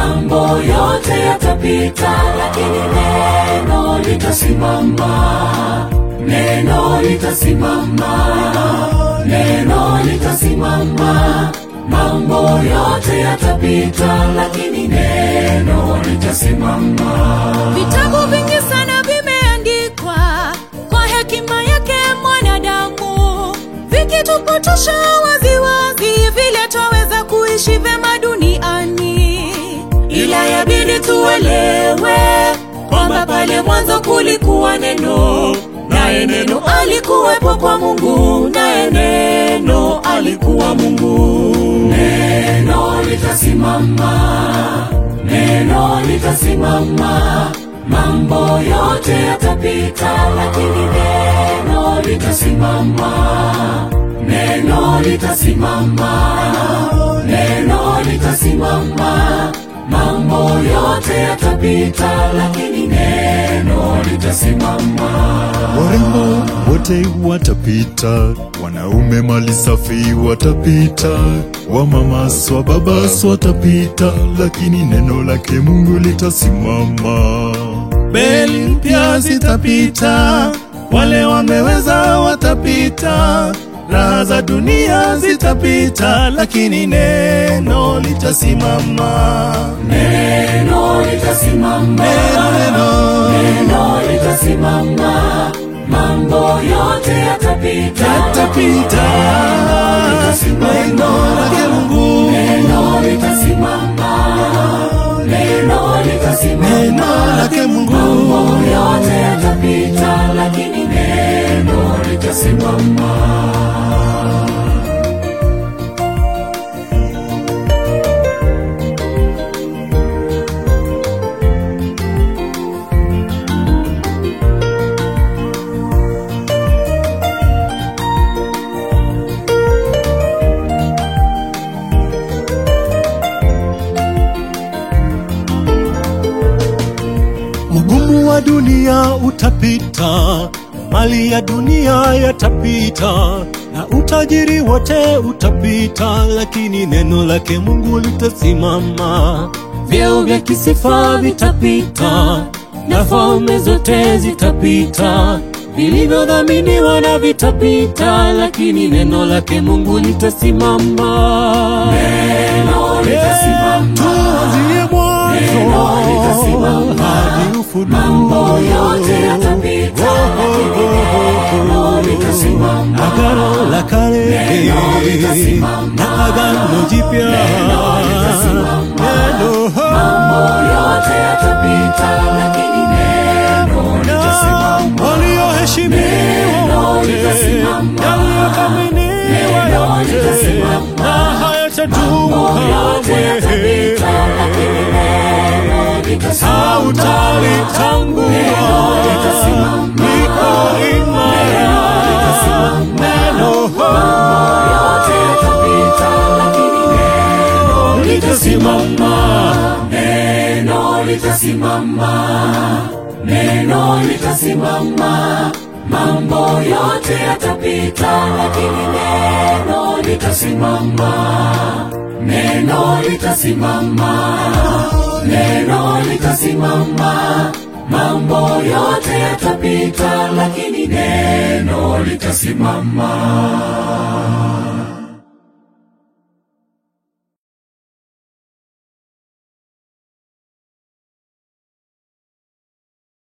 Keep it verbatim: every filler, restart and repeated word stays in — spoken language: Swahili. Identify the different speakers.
Speaker 1: mambo yote yatapita, lakini neno litasimama. Neno litasimama, neno litasimama. Mambo yote yatapita, lakini neno litasimama.
Speaker 2: Vitabu vingi sana vimeandikwa kwa hekima yake mwanadamu, vikitupotosha waziwazi vile twaweza kuishi vyema duniani. Ila yabidi tuelewe kwamba pale mwanzo kulikuwa neno, naye neno alikuwepo kwa Mungu, naye neno alikuwa Mungu.
Speaker 1: Neno litasimama, neno litasimama. Mambo yote yatapita, lakini neno litasimama. Neno litasimama, neno litasimama. Mambo yote yatapita, lakini neno litasimama.
Speaker 3: Warembo wote watapita, wanaume mali safi watapita, wamama swa baba swa watapita, lakini neno lake Mungu litasimama.
Speaker 4: Beli mpya zitapita, wale wameweza watapita, raha za dunia zitapita, lakini neno litasimama.
Speaker 1: Neno litasimama,
Speaker 4: Neno, neno,
Speaker 1: neno litasimama. Mambo yote yatapita,
Speaker 4: yatapita, neno lake Mungu.
Speaker 1: neno litasimama, neno litasimama.
Speaker 4: Neno lake Mungu.
Speaker 1: Mambo yote yatapita, lakini neno litasimama.
Speaker 4: Ugumu wa dunia utapita, mali ya dunia yatapita, na utajiri wote utapita, lakini neno lake Mungu litasimama. Vyeo vya kisifa vitapita, na falme zote zitapita, vilivyodhaminiwa na vitapita, lakini neno lake Mungu litasimama.
Speaker 1: Neno litasimama,
Speaker 4: Tuanzie mwanzo hadi ufunuo.
Speaker 1: mambo yote yatapita, lakini neno litasimama.
Speaker 4: Agano la kale
Speaker 1: Neno litasimama.
Speaker 4: na agano jipya,
Speaker 1: Neno litasimama.
Speaker 4: neno
Speaker 1: Mambo yote yatapita, lakini neno litasimama.
Speaker 4: walioheshimiwa
Speaker 1: Neno
Speaker 4: wote,
Speaker 1: litasimama.
Speaker 4: yaliyothaminiwa
Speaker 1: Neno
Speaker 4: yote,
Speaker 1: litasimama.
Speaker 4: na hayatadumu
Speaker 1: Mambo yote yatapita,
Speaker 4: kamwe.
Speaker 1: lakini neno litasimama.
Speaker 4: Hautalitangua,
Speaker 1: Neno litasimama.
Speaker 4: liko imara, neno
Speaker 1: yote yatapita, lakini neno litasimama. Neno litasimama, neno litasimama. Mambo yote yatapita, lakini neno litasimama. Neno litasimama, neno litasimama. Mambo yote yatapita, lakini neno litasimama.